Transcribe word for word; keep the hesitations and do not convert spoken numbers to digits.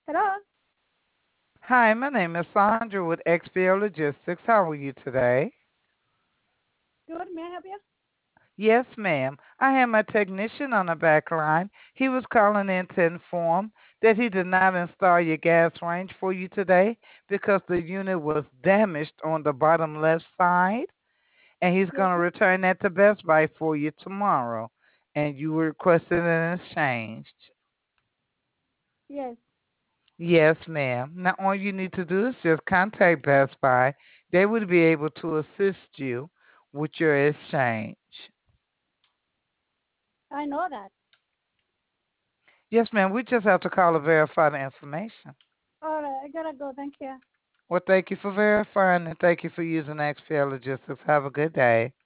Hello. Hi, my name is Sandra with X P O Logistics. How are you today? Good. May I help you? Yes, ma'am. I have my technician on the back line. He was calling in to inform that he did not install your gas range for you today because the unit was damaged on the bottom left side, and he's Yes, going to ma'am. return that to Best Buy for you tomorrow. And you requested an exchange. Yes. Yes, ma'am. Now, all you need to do is just contact Best Buy. They would be able to assist you with your exchange. I know that. Yes, ma'am. We just have to call to verify the information. All right. I gotta go. Thank you. Well, thank you for verifying and thank you for using X P L Logistics. Have a good day.